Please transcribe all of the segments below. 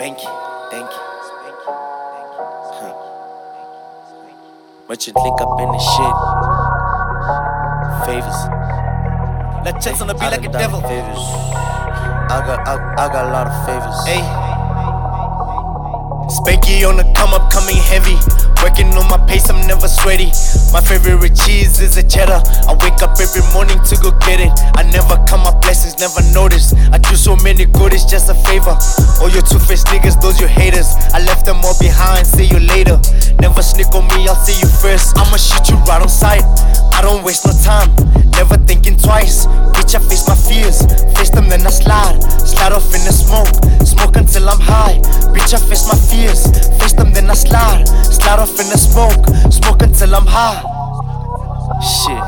Spanky, thank you. Merchant link up in the shit. Favors. That checks on the beat like a devil. Favors. I got a lot of favors. Hey. Spanky on the come up, coming heavy. Working on my pace, I'm never sweaty. My favorite cheese is a cheddar. I wake up every morning to go get it. I never count my blessings, never notice. I do so many good, it's just a favor. All your two-faced niggas, those your haters, I left them all behind, see you later. Never sneak on me, I'll see you first. I'ma shoot you right on sight. I don't waste no time, never thinking twice. Bitch, I face my fears, face them then I slide. Slide off in the smoke, smoke until I'm high. Bitch, I face my fears, face them then I slide. Slide off in the smoke, smoke until I'm high. Shit.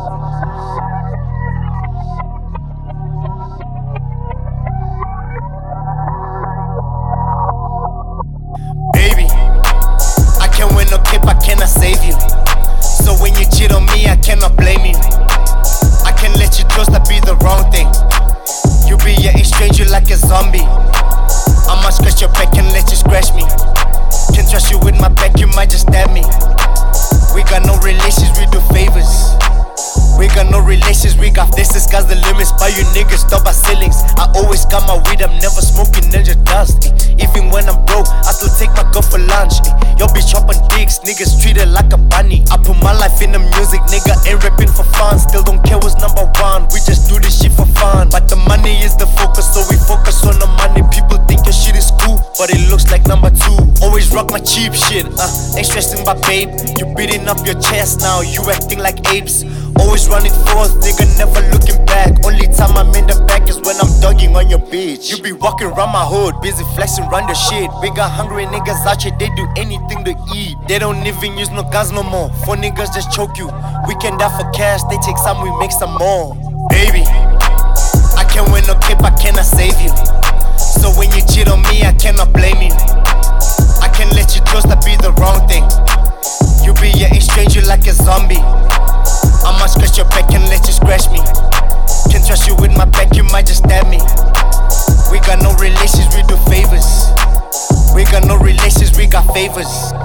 Baby, I can't win no cape, I cannot save you. So when you cheat on me, I cannot blame you. I can't let you trust, that be the wrong thing. You be a stranger like a zombie. I might scratch your back and let you scratch me. Can't trust you with my back, you might just stab me. We got no relations, we do favors. We got no relations, we got this, sky's the limits. Buy you niggas, stop our ceilings. I always got my weed, I'm never smoking ninja dust. Even when I'm broke, I still take my girl for lunch. Yo bitch chopping dicks, niggas treat her like a bunny. I put my life in the music, nigga ain't rapping for fun. Still don't care what's number one, we just do this shit for fun. But the money is the focus, so we focus on the money. People think your shit is cool, but it looks like number two. Always rock my cheap shit, ain't stressing my babe. You beating up your chest now, you acting like apes. Always running forth, nigga, never looking back. Only time I'm in the back is when I'm dogging on your bitch. You be walking around my hood, busy flexing around your shit. We got hungry niggas out here, they do anything to eat. They don't even use no guns no more, for niggas just choke you. We can die for cash, they take some, we make some more. Baby, I can't win no cape, I cannot save you. So when you cheat on me, I cannot blame you. I can't let you trust, that be the wrong thing. You be a stranger like a zombie. I might scratch your back and let you scratch me. Can't trust you with my back, you might just stab me. We got no relations, we do favors. We got no relations, we got favors.